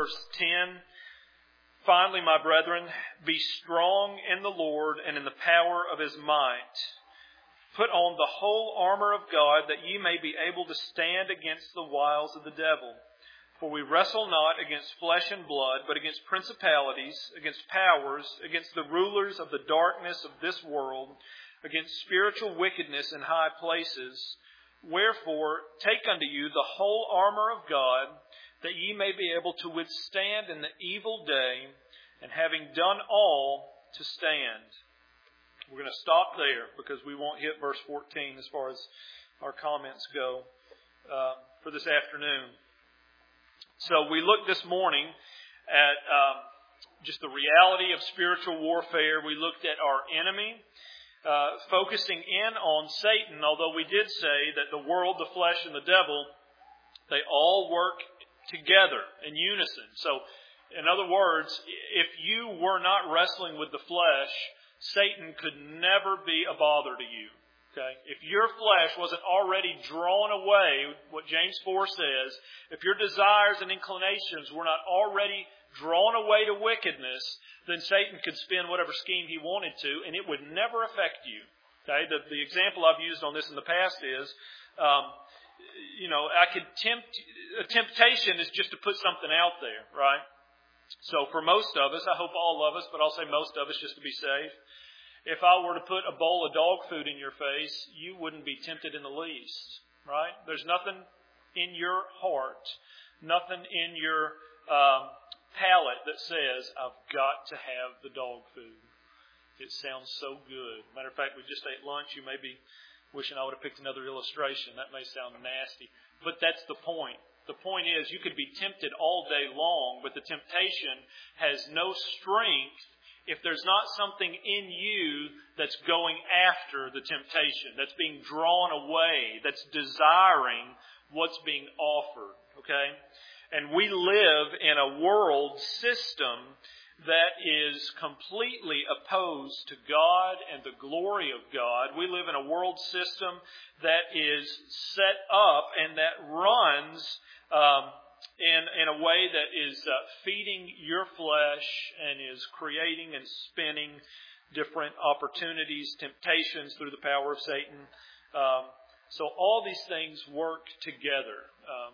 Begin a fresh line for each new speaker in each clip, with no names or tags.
verse 10. Finally, my brethren, be strong in the Lord and in the power of His might. Put on the whole armor of God, that ye may be able to stand against the wiles of the devil. For we wrestle not against flesh and blood, but against principalities, against powers, against the rulers of the darkness of this world, against spiritual wickedness in high places. Wherefore, take unto you the whole armor of God, that ye may be able to withstand in the evil day, and having done all, to stand. We're going to stop there, because we won't hit verse 14 as far as our comments go for this afternoon. So we looked this morning at just the reality of spiritual warfare. We looked at our enemy, focusing in on Satan, although we did say that the world, the flesh, and the devil, they all work together in unison. So, in other words, if you were not wrestling with the flesh, Satan could never be a bother to you. Okay? If your flesh wasn't already drawn away, what James 4 says, if your desires and inclinations were not already drawn away to wickedness, then Satan could spin whatever scheme he wanted to, and it would never affect you. Okay? The example I've used on this in the past is, a temptation is just to put something out there, right? So for most of us, I hope all of us, but I'll say most of us just to be safe, if I were to put a bowl of dog food in your face, you wouldn't be tempted in the least, right? There's nothing in your heart, nothing in your palate that says, I've got to have the dog food. It sounds so good. Matter of fact, we just ate lunch. You may be wishing I would have picked another illustration. That may sound nasty, but that's the point. The point is, you could be tempted all day long, but the temptation has no strength if there's not something in you that's going after the temptation, that's being drawn away, that's desiring what's being offered. Okay? And we live in a world system that is completely opposed to God and the glory of God. We live in a world system that is set up and that runs in a way that is feeding your flesh and is creating and spinning different opportunities, temptations through the power of Satan. So all these things work together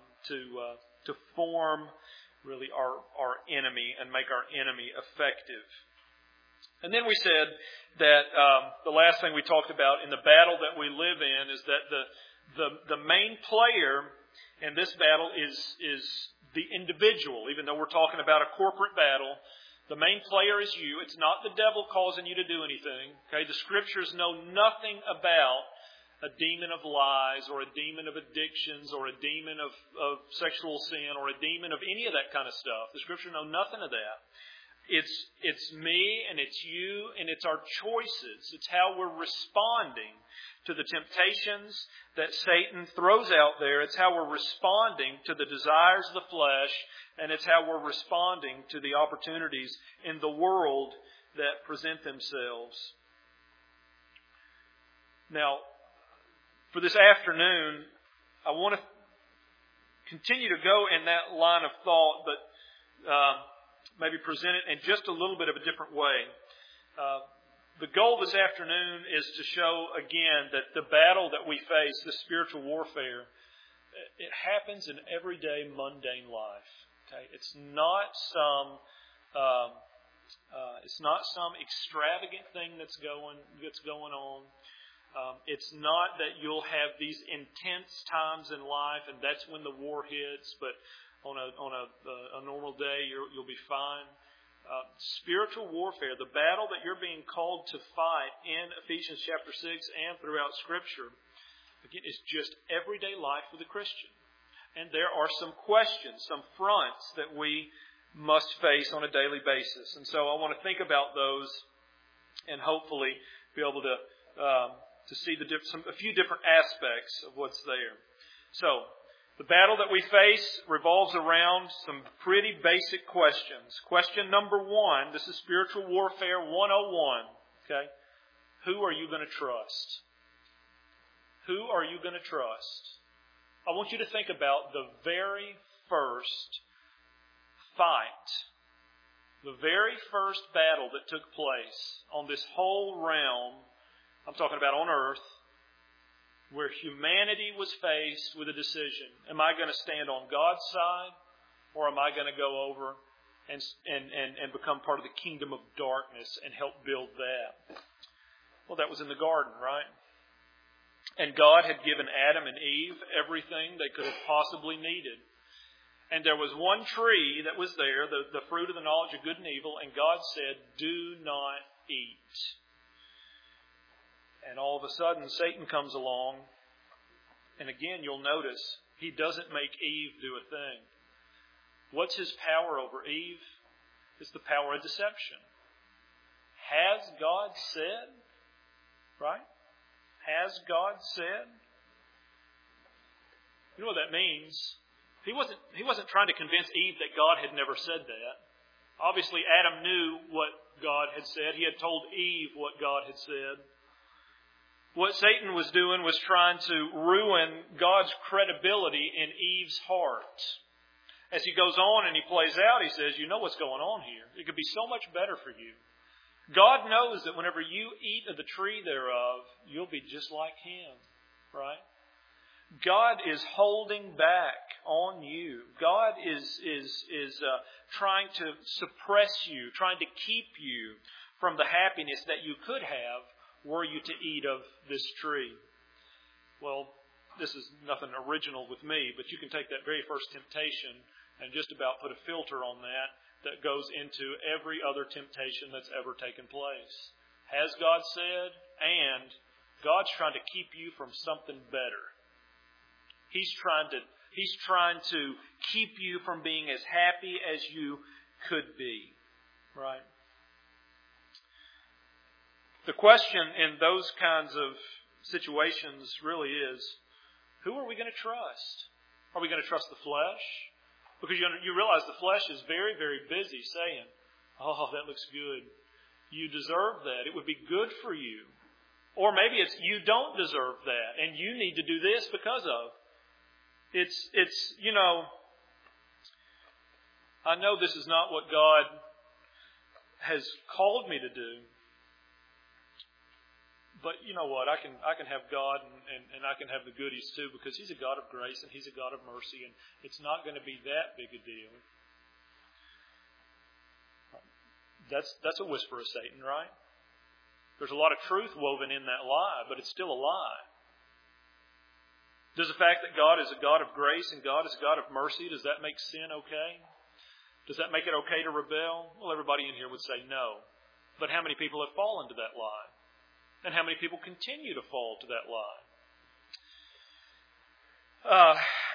to form really our enemy and make our enemy effective. And then we said that the last thing we talked about in the battle that we live in is that the main player in this battle is the individual. Even though we're talking about a corporate battle, the main player is you. It's not the devil causing you to do anything. Okay, the Scriptures know nothing about a demon of lies or a demon of addictions or a demon of sexual sin or a demon of any of that kind of stuff. The Scripture know nothing of that. It's me and it's you and it's our choices. It's how we're responding to the temptations that Satan throws out there. It's how we're responding to the desires of the flesh, and it's how we're responding to the opportunities in the world that present themselves. Now, for this afternoon, I want to continue to go in that line of thought, but maybe present it in just a little bit of a different way. The goal this afternoon is to show again that the battle that we face, the spiritual warfare, it happens in everyday mundane life. Okay, it's not some extravagant thing that's going on. It's not that you'll have these intense times in life and that's when the war hits, but on a normal day you'll be fine. Spiritual warfare, the battle that you're being called to fight in Ephesians chapter 6 and throughout Scripture, again, is just everyday life for the Christian. And there are some questions, some fronts that we must face on a daily basis. And so I want to think about those and hopefully be able to see a few different aspects of what's there. So, the battle that we face revolves around some pretty basic questions. Question number 1, this is Spiritual Warfare 101. Okay? Who are you going to trust? Who are you going to trust? I want you to think about the very first fight, the very first battle that took place on this whole realm, I'm talking about on earth, where humanity was faced with a decision. Am I going to stand on God's side, or am I going to go over and become part of the kingdom of darkness and help build that? Well, that was in the garden, right? And God had given Adam and Eve everything they could have possibly needed. And there was one tree that was there, the fruit of the knowledge of good and evil, and God said, "Do not eat." And all of a sudden, Satan comes along, and again, you'll notice, he doesn't make Eve do a thing. What's his power over Eve? It's the power of deception. Has God said? Right? Has God said? You know what that means? He wasn't trying to convince Eve that God had never said that. Obviously, Adam knew what God had said. He had told Eve what God had said. What Satan was doing was trying to ruin God's credibility in Eve's heart. As he goes on and he plays out, he says, you know what's going on here. It could be so much better for you. God knows that whenever you eat of the tree thereof, you'll be just like Him. Right? God is holding back on you. God is trying to suppress you, trying to keep you from the happiness that you could have were you to eat of this tree. Well, this is nothing original with me, but you can take that very first temptation and just about put a filter on that goes into every other temptation that's ever taken place. Has God said? And God's trying to keep you from something better. He's trying to keep you from being as happy as you could be. Right? The question in those kinds of situations really is, who are we going to trust? Are we going to trust the flesh? Because you realize the flesh is very, very busy saying, oh, that looks good. You deserve that. It would be good for you. Or maybe it's, you don't deserve that, and you need to do this because of. I know this is not what God has called me to do. But you know what? I can have God and I can have the goodies too, because He's a God of grace and He's a God of mercy, and it's not going to be that big a deal. That's a whisper of Satan, right? There's a lot of truth woven in that lie, but it's still a lie. Does the fact that God is a God of grace and God is a God of mercy, does that make sin okay? Does that make it okay to rebel? Well, everybody in here would say no. But how many people have fallen to that lie? And how many people continue to fall to that lie?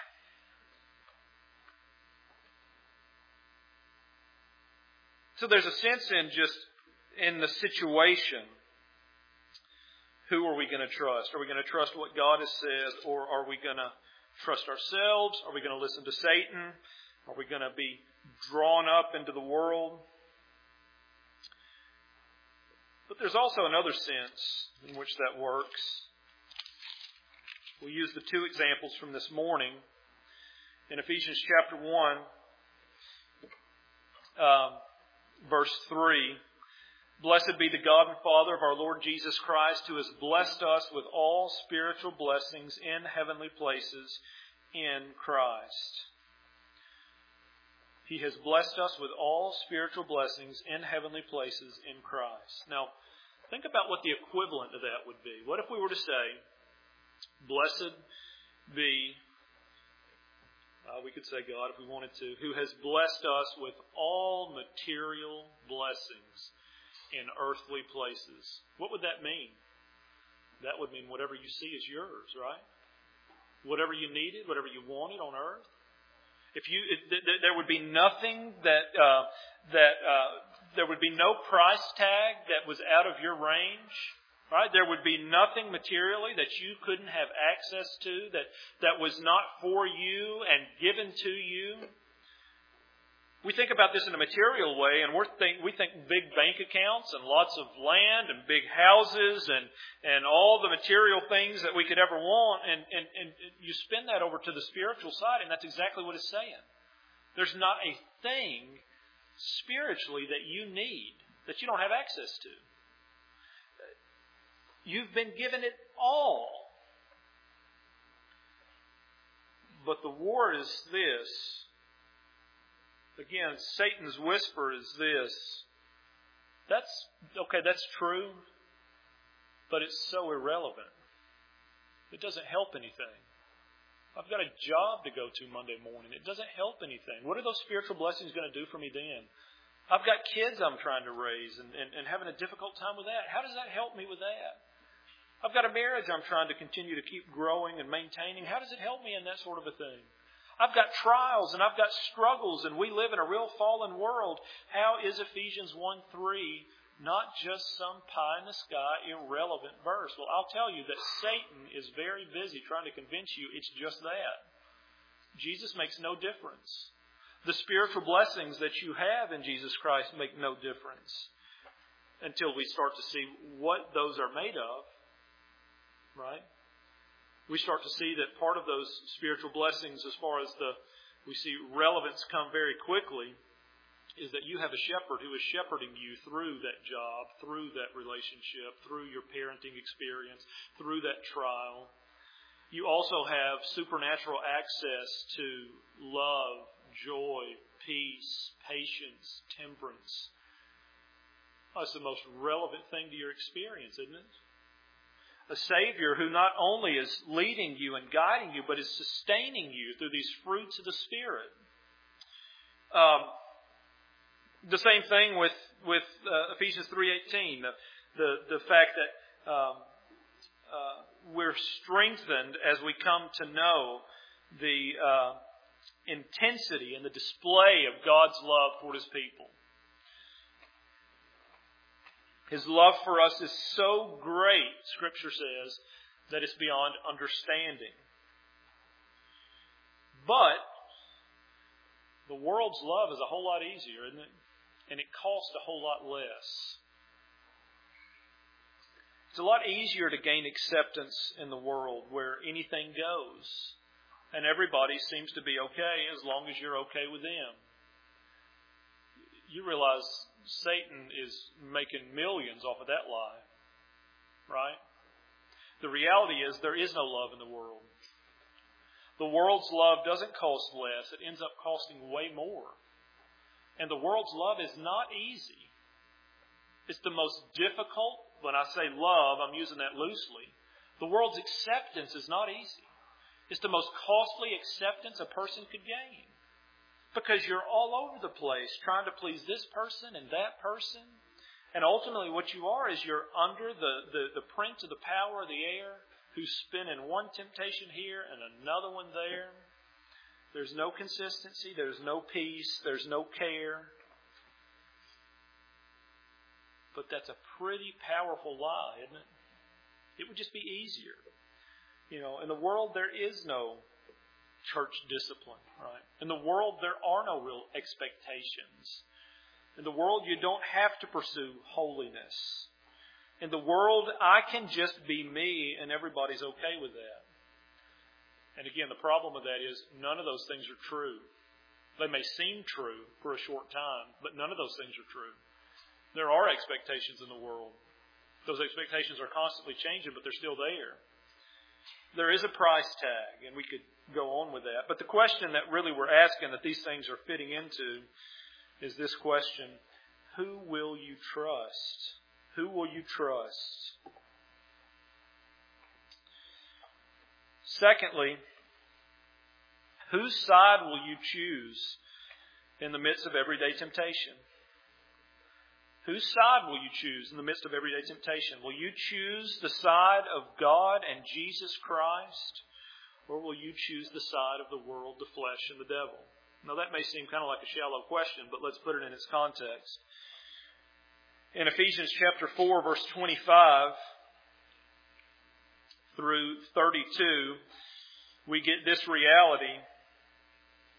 So there's a sense in the situation. Who are we going to trust? Are we going to trust what God has said, or are we going to trust ourselves? Are we going to listen to Satan? Are we going to be drawn up into the world? But there's also another sense in which that works. We use the two examples from this morning. In Ephesians chapter 1, verse 3, "Blessed be the God and Father of our Lord Jesus Christ, who has blessed us with all spiritual blessings in heavenly places in Christ." He has blessed us with all spiritual blessings in heavenly places in Christ. Now, think about what the equivalent of that would be. What if we were to say, blessed be, we could say God if we wanted to, who has blessed us with all material blessings in earthly places. What would that mean? That would mean whatever you see is yours, right? Whatever you needed, whatever you wanted on earth. There would be nothing there would be no price tag that was out of your range, right? There would be nothing materially that you couldn't have access to, that was not for you and given to you. We think about this in a material way, and we think big bank accounts and lots of land and big houses and all the material things that we could ever want, and you spin that over to the spiritual side, and that's exactly what it's saying. There's not a thing spiritually that you need that you don't have access to. You've been given it all. But the war is this. Again, Satan's whisper is this. That's true, but it's so irrelevant. It doesn't help anything. I've got a job to go to Monday morning. It doesn't help anything. What are those spiritual blessings going to do for me then? I've got kids I'm trying to raise and having a difficult time with that. How does that help me with that? I've got a marriage I'm trying to continue to keep growing and maintaining. How does it help me in that sort of a thing? I've got trials and I've got struggles, and we live in a real fallen world. How is Ephesians 1:3 not just some pie-in-the-sky, irrelevant verse? Well, I'll tell you that Satan is very busy trying to convince you it's just that. Jesus makes no difference. The spiritual blessings that you have in Jesus Christ make no difference until we start to see what those are made of. Right? We start to see that part of those spiritual blessings, as far as we see relevance come very quickly, is that you have a shepherd who is shepherding you through that job, through that relationship, through your parenting experience, through that trial. You also have supernatural access to love, joy, peace, patience, temperance. That's the most relevant thing to your experience, isn't it? A Savior who not only is leading you and guiding you, but is sustaining you through these fruits of the Spirit. The same thing with Ephesians 3:18, the fact that we're strengthened as we come to know the intensity and the display of God's love toward His people. His love for us is so great, Scripture says, that it's beyond understanding. But the world's love is a whole lot easier, isn't it? And it costs a whole lot less. It's a lot easier to gain acceptance in the world where anything goes. And everybody seems to be okay as long as you're okay with them. You realize Satan is making millions off of that lie. Right? The reality is there is no love in the world. The world's love doesn't cost less. It ends up costing way more. And the world's love is not easy. It's the most difficult. When I say love, I'm using that loosely. The world's acceptance is not easy. It's the most costly acceptance a person could gain. Because you're all over the place trying to please this person and that person. And ultimately what you are is you're under the prince of the power of the air, who's spinning one temptation here and another one there. There's no consistency. There's no peace. There's no care. But that's a pretty powerful lie, isn't it? It would just be easier. You know, in the world there is no church discipline, right? In the world there are no real expectations. In the world you don't have to pursue holiness. In the world I can just be me and everybody's okay with that. And again, the problem with that is none of those things are true. They may seem true for a short time, but none of those things are true. There are expectations in the world. Those expectations are constantly changing, but they're still there. There is a price tag, and we could go on with that. But the question that really we're asking, that these things are fitting into, is this question: who will you trust? Who will you trust? Secondly, whose side will you choose in the midst of everyday temptation? Whose side will you choose in the midst of everyday temptation? Will you choose the side of God and Jesus Christ? Or will you choose the side of the world, the flesh, and the devil? Now that may seem kind of like a shallow question, but let's put it in its context. In Ephesians chapter 4, verse 25 through 32, we get this reality.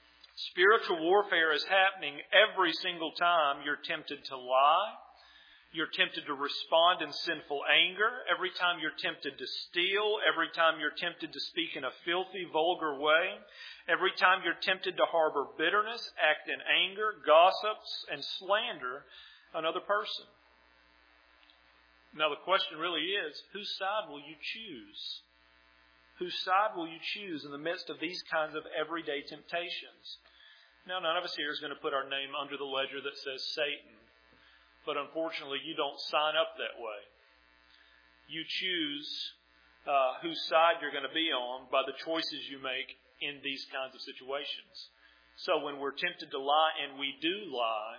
Spiritual warfare is happening every single time you're tempted to lie, you're tempted to respond in sinful anger, every time you're tempted to steal, every time you're tempted to speak in a filthy, vulgar way, every time you're tempted to harbor bitterness, act in anger, gossips, and slander another person. Now the question really is, whose side will you choose? Whose side will you choose in the midst of these kinds of everyday temptations? Now, none of us here is going to put our name under the ledger that says Satan. But unfortunately, you don't sign up that way. You choose whose side you're going to be on by the choices you make in these kinds of situations. So when we're tempted to lie and we do lie,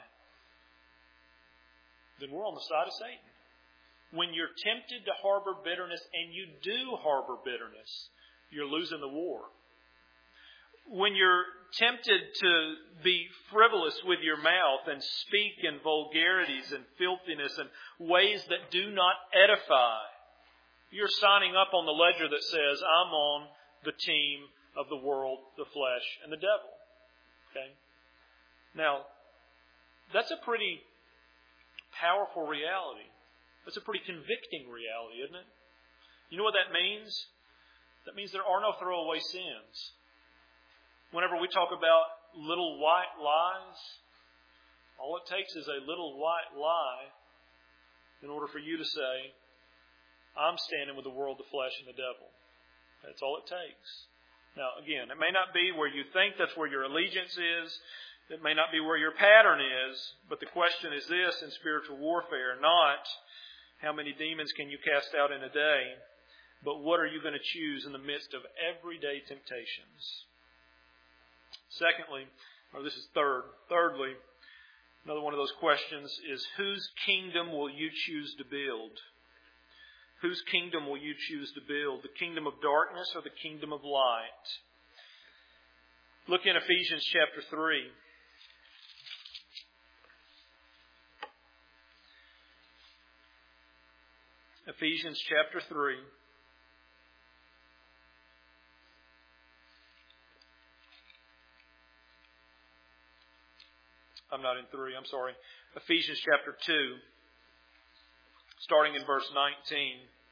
then we're on the side of Satan. When you're tempted to harbor bitterness and you do harbor bitterness, you're losing the war. When you're tempted to be frivolous with your mouth and speak in vulgarities and filthiness and ways that do not edify, you're signing up on the ledger that says, I'm on the team of the world, the flesh, and the devil. Okay? Now, that's a pretty powerful reality. That's a pretty convicting reality, isn't it? You know what that means? That means there are no throwaway sins. Whenever we talk about little white lies, all it takes is a little white lie in order for you to say, I'm standing with the world, the flesh, and the devil. That's all it takes. Now, again, it may not be where you think that's where your allegiance is. It may not be where your pattern is. But the question is this in spiritual warfare, not how many demons can you cast out in a day, but what are you going to choose in the midst of everyday temptations? Secondly, or this is thirdly, another one of those questions is, whose kingdom will you choose to build? Whose kingdom will you choose to build? The kingdom of darkness or the kingdom of light? Look in Ephesians chapter 3. Ephesians chapter 3. I'm not in 3, I'm sorry. Ephesians chapter 2, starting in verse 19.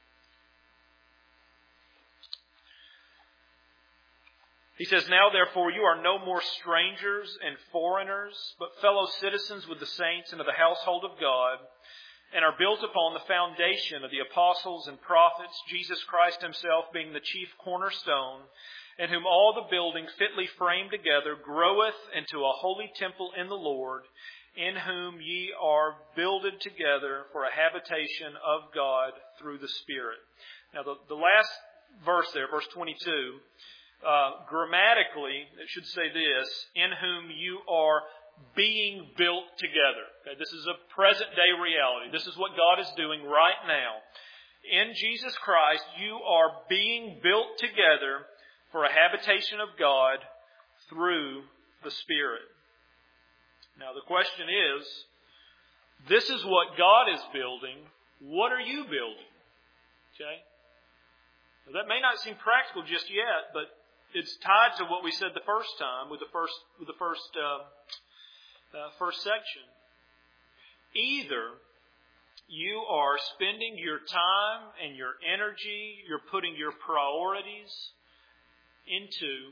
He says, Now therefore you are no more strangers and foreigners, but fellow citizens with the saints and of the household of God, and are built upon the foundation of the apostles and prophets, Jesus Christ himself being the chief cornerstone, in whom all the building fitly framed together groweth into a holy temple in the Lord, in whom ye are builded together for a habitation of God through the Spirit. Now the last verse there, verse 22, grammatically it should say this, in whom you are being built together. Okay, this is a present day reality. This is what God is doing right now. In Jesus Christ, you are being built together for a habitation of God through the Spirit. Now the question is, this is what God is building. What are you building? Okay? Now, that may not seem practical just yet, but it's tied to what we said the first time with the first section. Either you are spending your time and your energy, you're putting your priorities into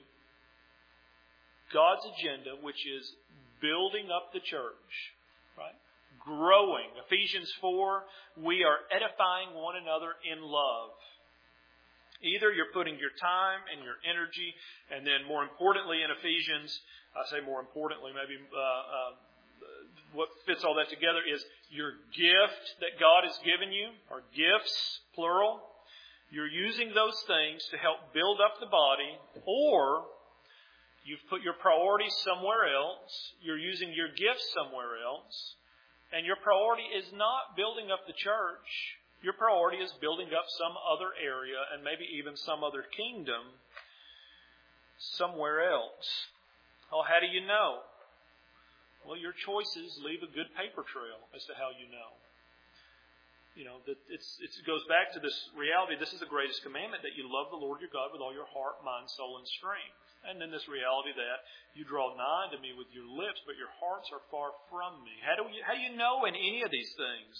God's agenda, which is building up the church, right? Growing. Ephesians 4, we are edifying one another in love. Either you're putting your time and your energy, and then more importantly in Ephesians, I say more importantly, maybe what fits all that together is your gift that God has given you, or gifts, plural. You're using those things to help build up the body, or you've put your priorities somewhere else. You're using your gifts somewhere else. And your priority is not building up the church. Your priority is building up some other area and maybe even some other kingdom somewhere else. Oh, how do you know? Well, your choices leave a good paper trail as to how you know. You know, that it goes back to this reality. This is the greatest commandment, that you love the Lord your God with all your heart, mind, soul, and strength. And then this reality that you draw nigh to me with your lips, but your hearts are far from me. How do you know in any of these things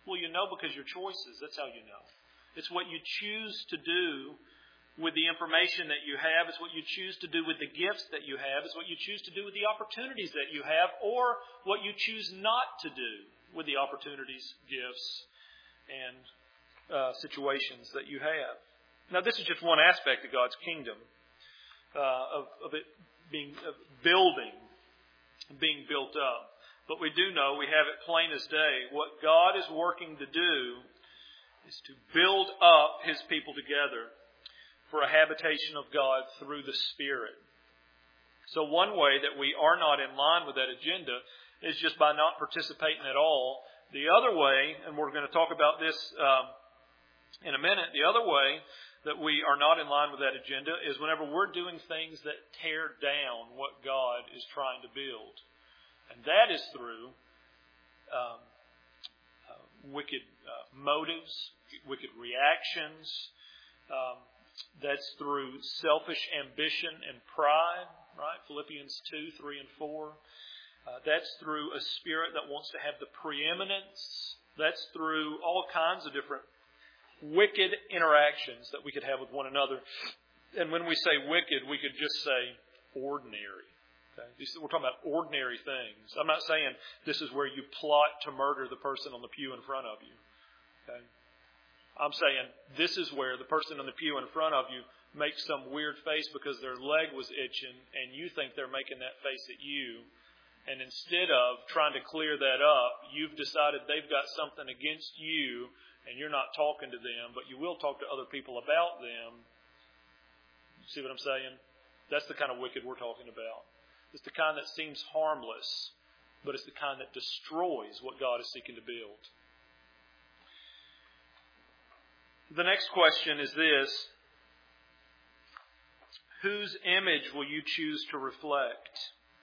Well, you know because your choices. That's how you know. It's what you choose to do with the information that you have. It's what you choose to do with the gifts that you have. It's what you choose to do with the opportunities that you have, or what you choose not to do with the opportunities, gifts, and situations that you have. Now, this is just one aspect of God's kingdom, of it being building, being built up. But we do know, we have it plain as day, what God is working to do is to build up His people together for a habitation of God through the Spirit. So one way that we are not in line with that agenda is just by not participating at all. The other way, and we're going to talk about this in a minute, the other way that we are not in line with that agenda is whenever we're doing things that tear down what God is trying to build. And that is through wicked motives, wicked reactions. That's through selfish ambition and pride, right? Philippians 2, 3, and 4. That's through a spirit that wants to have the preeminence. That's through all kinds of different wicked interactions that we could have with one another. And when we say wicked, we could just say ordinary. Okay? We're talking about ordinary things. I'm not saying this is where you plot to murder the person on the pew in front of you. Okay? I'm saying this is where the person on the pew in front of you makes some weird face because their leg was itching and you think they're making that face at you. And instead of trying to clear that up, you've decided they've got something against you and you're not talking to them, but you will talk to other people about them. See what I'm saying? That's the kind of wicked we're talking about. It's the kind that seems harmless, but it's the kind that destroys what God is seeking to build. The next question is this: whose image will you choose to reflect?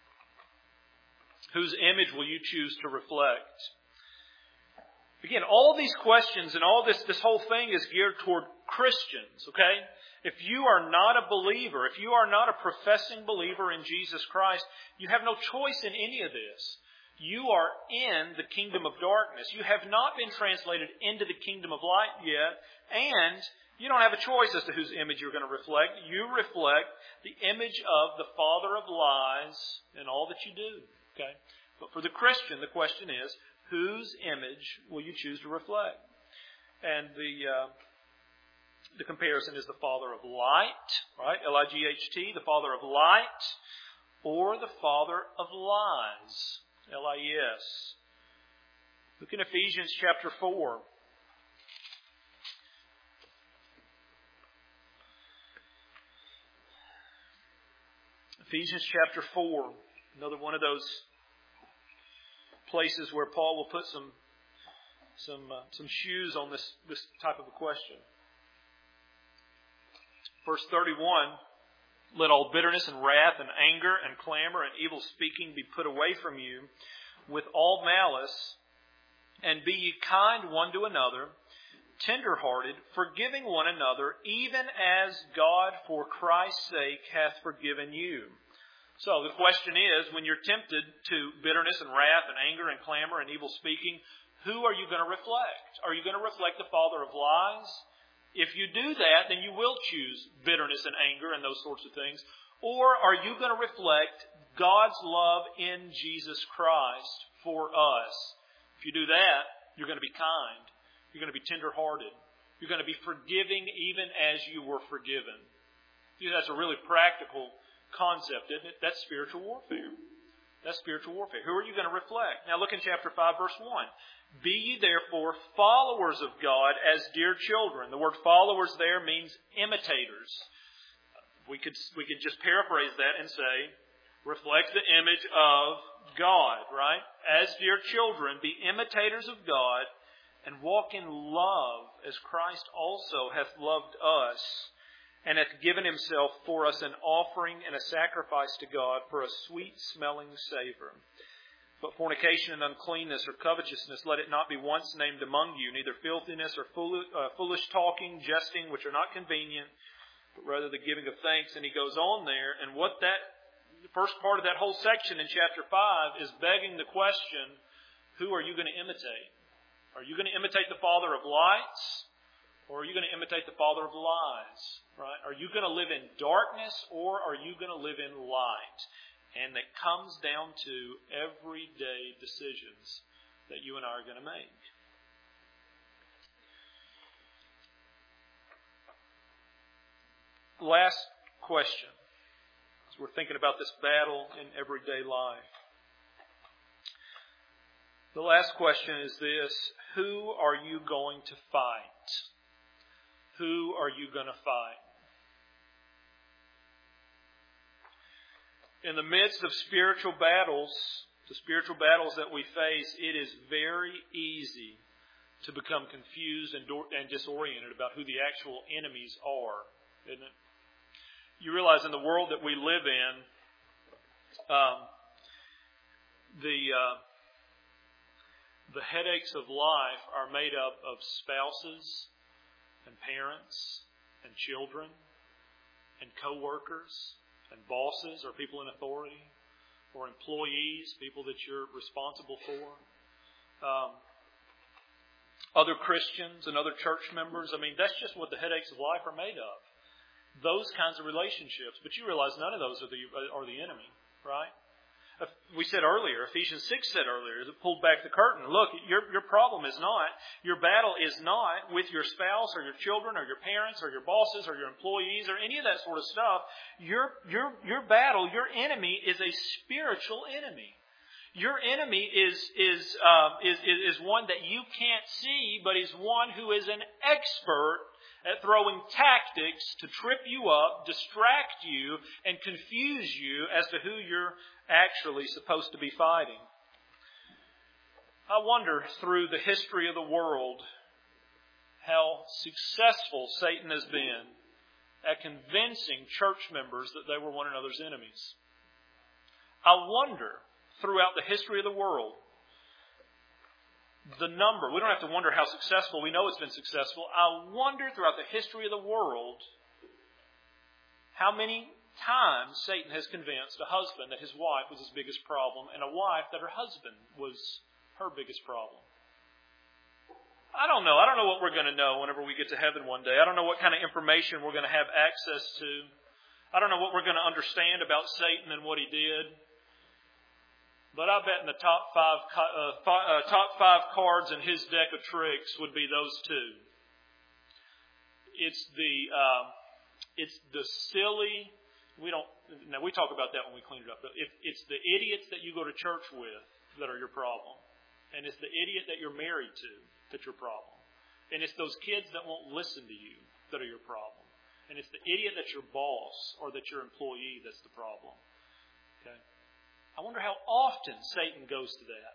Whose image will you choose to reflect? Again, all these questions and all this whole thing is geared toward Christians, okay? If you are not a believer, if you are not a professing believer in Jesus Christ, you have no choice in any of this. You are in the kingdom of darkness. You have not been translated into the kingdom of light yet, and you don't have a choice as to whose image you're going to reflect. You reflect the image of the father of lies in all that you do, okay? But for the Christian, the question is, whose image will you choose to reflect? And the comparison is the father of light, right? L-I-G-H-T, the father of light, or the father of lies, L-I-E-S. Look in Ephesians chapter 4. Ephesians chapter 4, another one of those places where Paul will put some shoes on this type of a question. Verse 31, let all bitterness and wrath and anger and clamor and evil speaking be put away from you with all malice, and be ye kind one to another, tender-hearted, forgiving one another, even as God for Christ's sake hath forgiven you. So the question is, when you're tempted to bitterness and wrath and anger and clamor and evil speaking, who are you going to reflect? Are you going to reflect the father of lies? If you do that, then you will choose bitterness and anger and those sorts of things. Or are you going to reflect God's love in Jesus Christ for us? If you do that, you're going to be kind. You're going to be tender-hearted. You're going to be forgiving even as you were forgiven. That's a really practical concept, isn't it? That's spiritual warfare. That's spiritual warfare. Who are you going to reflect? Now look in chapter 5, verse 1. Be ye therefore followers of God as dear children. The word followers there means imitators. We could just paraphrase that and say, reflect the image of God, right? As dear children, be imitators of God and walk in love as Christ also hath loved us and hath given himself for us an offering and a sacrifice to God for a sweet-smelling savor. But fornication and uncleanness or covetousness, let it not be once named among you, neither filthiness or foolish talking, jesting, which are not convenient, but rather the giving of thanks. And he goes on there, and what that first part of that whole section in chapter 5 is begging the question, who are you going to imitate? Are you going to imitate the father of lights? Or are you going to imitate the father of lies? Right? Are you going to live in darkness or are you going to live in light? And that comes down to everyday decisions that you and I are going to make. Last question, as we're thinking about this battle in everyday life. The last question is this: who are you going to fight? Who are you going to fight? In the midst of spiritual battles, the spiritual battles that we face, it is very easy to become confused and disoriented about who the actual enemies are, isn't it? You realize in the world that we live in, the headaches of life are made up of spouses and parents and children and co-workers and bosses or people in authority or employees, people that you're responsible for. Other Christians and other church members. I mean, that's just what the headaches of life are made of. Those kinds of relationships. But you realize none of those are the enemy, right? We said earlier, Ephesians 6 said earlier, as it pulled back the curtain, look, your problem is not, your battle is not with your spouse or your children or your parents or your bosses or your employees or any of that sort of stuff. Your battle, your enemy is a spiritual enemy. Your enemy is one that you can't see, but is one who is an expert at throwing tactics to trip you up, distract you, and confuse you as to who you're actually supposed to be fighting. I wonder, through the history of the world, how successful Satan has been at convincing church members that they were one another's enemies. I wonder, throughout the history of the world, the number, we don't have to wonder how successful, we know it's been successful. I wonder throughout the history of the world how many times Satan has convinced a husband that his wife was his biggest problem and a wife that her husband was her biggest problem. I don't know. I don't know what we're going to know whenever we get to heaven one day. I don't know what kind of information we're going to have access to. I don't know what we're going to understand about Satan and what he did. But I bet in the top five cards in his deck of tricks would be those two. It's the silly. We talk about that when we clean it up. But it's the idiots that you go to church with that are your problem, and it's the idiot that you're married to that's your problem, and it's those kids that won't listen to you that are your problem, and it's the idiot that's your boss or that's your employee that's the problem. Okay. I wonder how often Satan goes to that.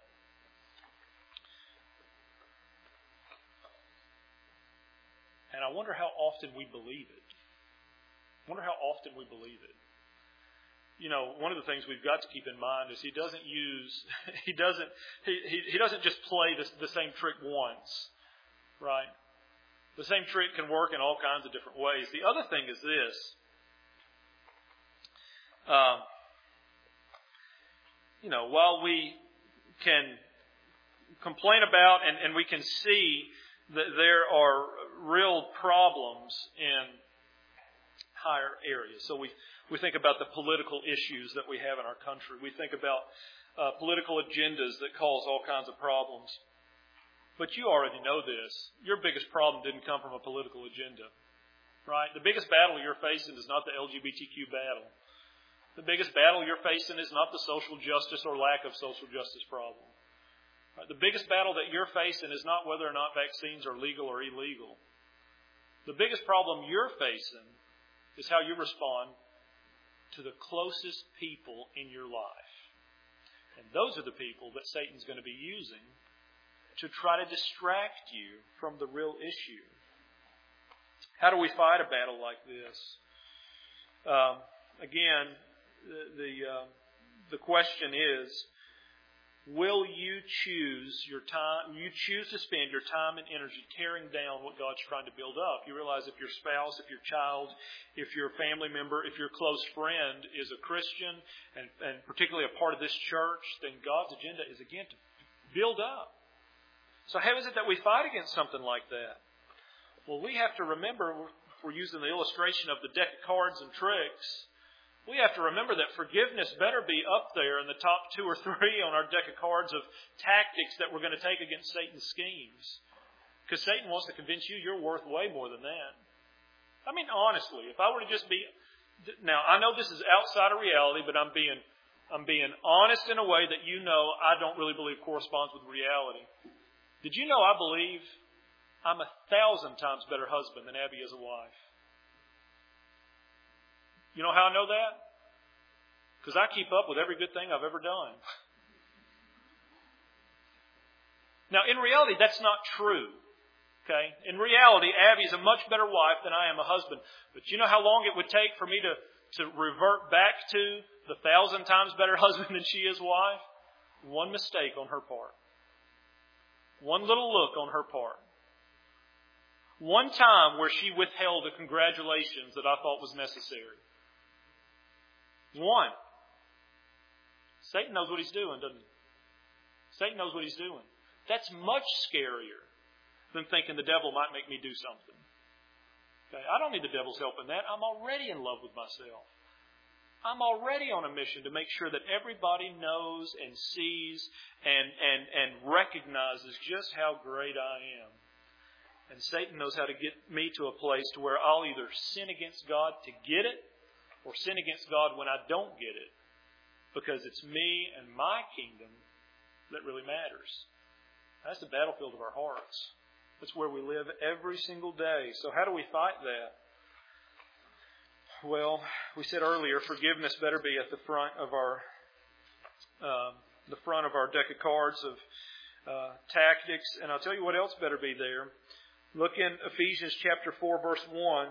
And I wonder how often we believe it. I wonder how often we believe it. You know, one of the things we've got to keep in mind is he doesn't just play the same trick once, right? The same trick can work in all kinds of different ways. The other thing is this. While we can complain about and we can see that there are real problems in higher areas. So we think about the political issues that we have in our country. We think about political agendas that cause all kinds of problems. But you already know this. Your biggest problem didn't come from a political agenda, right? The biggest battle you're facing is not the LGBTQ battle. The biggest battle you're facing is not the social justice or lack of social justice problem. Right? The biggest battle that you're facing is not whether or not vaccines are legal or illegal. The biggest problem you're facing is how you respond to the closest people in your life. And those are the people that Satan's going to be using to try to distract you from the real issue. How do we fight a battle like this? Again, the question is, will you choose your time? You choose to spend your time and energy tearing down what God's trying to build up. You realize if your spouse, if your child, if your family member, if your close friend is a Christian and particularly a part of this church, then God's agenda is again to build up. So how is it that we fight against something like that? Well, we have to remember, if we're using the illustration of the deck of cards and tricks, we have to remember that forgiveness better be up there in the top 2 or 3 on our deck of cards of tactics that we're going to take against Satan's schemes. Because Satan wants to convince you you're worth way more than that. I mean, honestly, if I were to just be... Now, I know this is outside of reality, but I'm being honest in a way that you know I don't really believe corresponds with reality. Did you know I believe I'm 1,000 times better husband than Abby is a wife? You know how I know that? Because I keep up with every good thing I've ever done. Now, in reality, that's not true. Okay? In reality, Abby is a much better wife than I am a husband. But you know how long it would take for me to revert back to the 1,000 times better husband than she is wife? One mistake on her part. One little look on her part. One time where she withheld a congratulations that I thought was necessary. One. Satan knows what he's doing, doesn't he? Satan knows what he's doing. That's much scarier than thinking the devil might make me do something. Okay, I don't need the devil's help in that. I'm already in love with myself. I'm already on a mission to make sure that everybody knows and sees and recognizes just how great I am. And Satan knows how to get me to a place to where I'll either sin against God to get it, or sin against God when I don't get it. Because it's me and my kingdom that really matters. That's the battlefield of our hearts. That's where we live every single day. So how do we fight that? Well, we said earlier, forgiveness better be at the front of our deck of cards of tactics. And I'll tell you what else better be there. Look in Ephesians chapter 4, verse 1.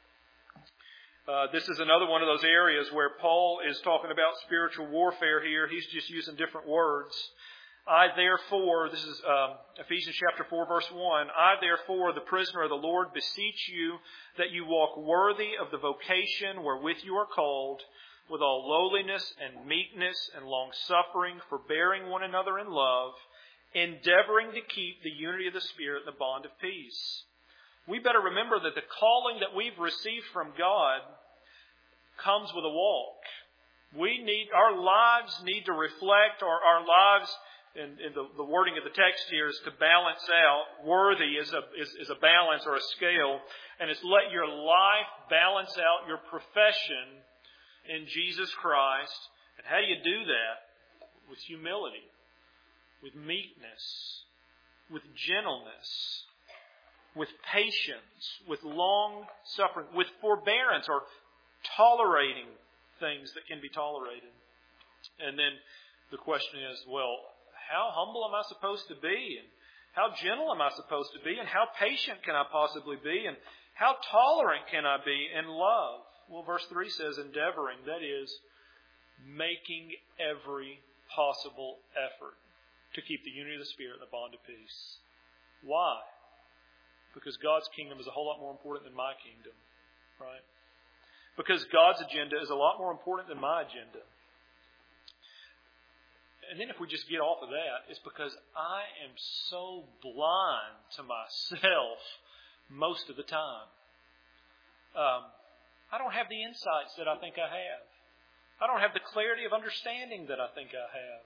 This is another one of those areas where Paul is talking about spiritual warfare here. He's just using different words. I therefore, this is Ephesians chapter 4, verse 1. I therefore, the prisoner of the Lord, beseech you that you walk worthy of the vocation wherewith you are called, with all lowliness and meekness and long-suffering, forbearing one another in love, endeavoring to keep the unity of the Spirit in the bond of peace. We better remember that the calling that we've received from God comes with a walk. Our lives need to reflect, or our lives, in the wording of the text here, is to balance out. Worthy is a balance or a scale, and it's let your life balance out your profession in Jesus Christ. And how do you do that? With humility, with meekness, with gentleness, with patience, with long suffering, with forbearance, or tolerating things that can be tolerated. And then the question is, well, how humble am I supposed to be? And how gentle am I supposed to be? And how patient can I possibly be? And how tolerant can I be in love? Well, verse 3 says endeavoring, that is, making every possible effort to keep the unity of the Spirit in the bond of peace. Why? Because God's kingdom is a whole lot more important than my kingdom, right? Because God's agenda is a lot more important than my agenda. And then if we just get off of that, it's because I am so blind to myself most of the time. I don't have the insights that I think I have. I don't have the clarity of understanding that I think I have.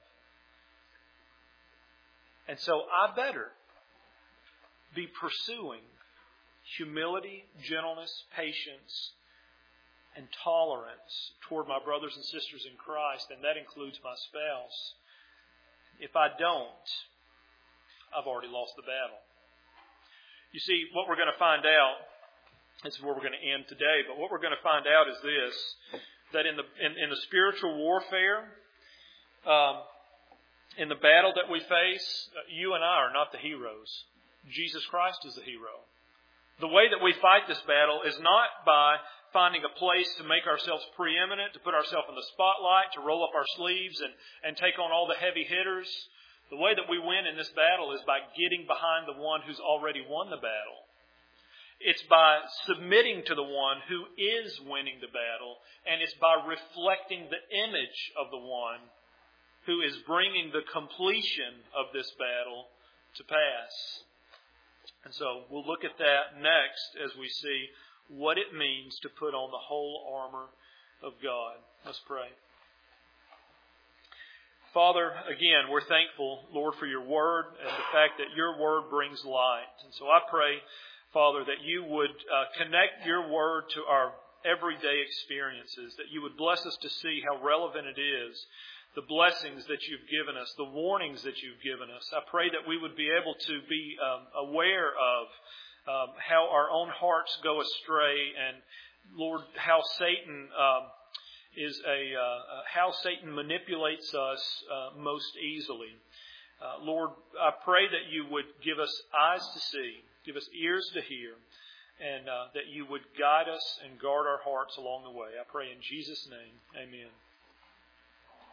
And so I better be pursuing humility, gentleness, patience, and tolerance toward my brothers and sisters in Christ, and that includes my spouse. If I don't, I've already lost the battle. You see, what we're going to find out, this is where we're going to end today, but what we're going to find out is this, that in the spiritual warfare, in the battle that we face, you and I are not the heroes. Jesus Christ is the hero. The way that we fight this battle is not by finding a place to make ourselves preeminent, to put ourselves in the spotlight, to roll up our sleeves and take on all the heavy hitters. The way that we win in this battle is by getting behind the one who's already won the battle. It's by submitting to the one who is winning the battle, and it's by reflecting the image of the one who is bringing the completion of this battle to pass. And so we'll look at that next as we see what it means to put on the whole armor of God. Let's pray. Father, again, we're thankful, Lord, for your word and the fact that your word brings light. And so I pray, Father, that you would connect your word to our everyday experiences, that you would bless us to see how relevant it is, the blessings that you've given us, the warnings that you've given us. I pray that we would be able to be aware of how our own hearts go astray, and Lord, how Satan how Satan manipulates us most easily. Lord, I pray that you would give us eyes to see, give us ears to hear, and that you would guide us and guard our hearts along the way. I pray in Jesus' name, amen.